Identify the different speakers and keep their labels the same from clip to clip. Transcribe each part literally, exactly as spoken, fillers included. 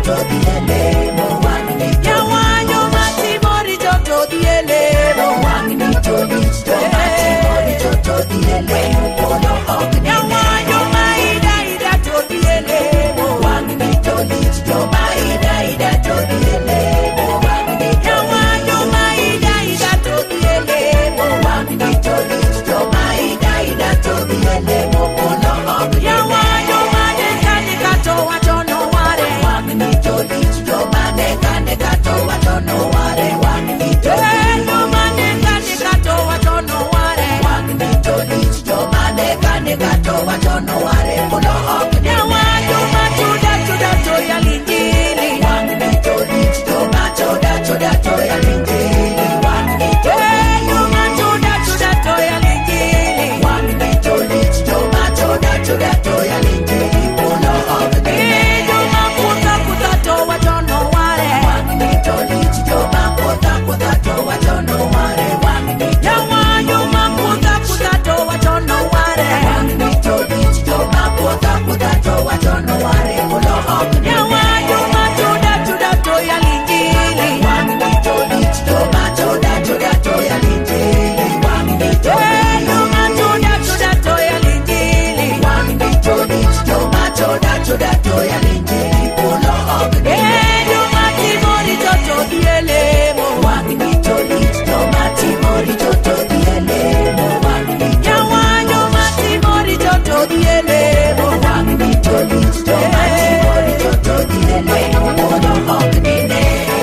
Speaker 1: joto diele mo wangni
Speaker 2: Yawanyo mati mori joto diele mo
Speaker 1: wangni joli to mati mori joto diele polo ogni
Speaker 2: Yawanyo maida ida to diele mo
Speaker 1: wangni joli to maida ida to diele mo wangni
Speaker 2: Yawanyo maida ida to diele mo
Speaker 1: wangni joli to maida ida to diele mo polo ogni
Speaker 2: Yawanyo mane kane kato watono ware
Speaker 1: wangni joli to mane kane kato watono ware wangni joli
Speaker 2: Yawanyo mane kane kato watono ware
Speaker 1: wangni joli to mane kane kato watono ware polo ogni
Speaker 2: Yawanyo matuda tuda to yalinjili
Speaker 1: wangni joli to machoda choda to yalinjili wangni
Speaker 2: Yawanyo matuda tuda to yalinjili
Speaker 1: wangni joli to machoda choda to yalinjili polo ogni
Speaker 2: Yawanyo makuta kuta to watono ware
Speaker 1: wangni joli to makota kota to watono ware wangni
Speaker 2: Yawanyo makuta kuta to watono ware
Speaker 1: wangni joli to makota kota to watono ware polo ogni
Speaker 2: Yawanyo matuda tuda to yalinjili
Speaker 1: wangni joli to machoda choda to yalinjili wangni joli
Speaker 2: Yawanyo matuda tuda to yalinjili
Speaker 1: wangni joli to machoda choda to yalinjili polo ogni
Speaker 2: Yawanyo mati mori joto diele mo
Speaker 1: wangni joli to mati mori joto diele mo wangni
Speaker 2: Yawanyo mati mori joto diele mo
Speaker 1: wangni joli to mati mori joto diele polo ogni ne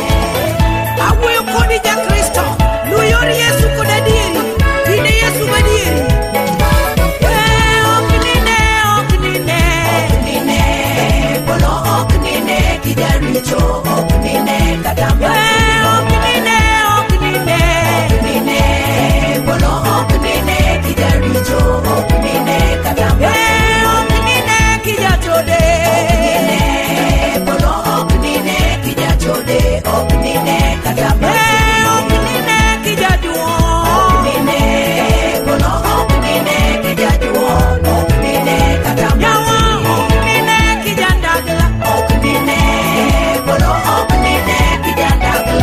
Speaker 2: Awuyo kodi ja Kristo Luyori Yesu koda diri Dine Yesu madiri Eh, oknine, oknine
Speaker 1: ogni ne polo ogni ne kijaricho ogni ne kadamba
Speaker 2: Eh, oknine, oknine
Speaker 1: ogni ne polo ogni ne kijaricho ogni ne kadamba
Speaker 2: Eh, oknine kijatode
Speaker 1: polo ogni ne kijachode ogni ne kadamba
Speaker 2: Eh, oknine kijaduo
Speaker 1: ogni ne polo ogni ne kijajuo ogni ne kadamba
Speaker 2: Yawa, oknine kijandagla
Speaker 1: ogni ne polo ogni ne kijandagla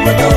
Speaker 1: puodho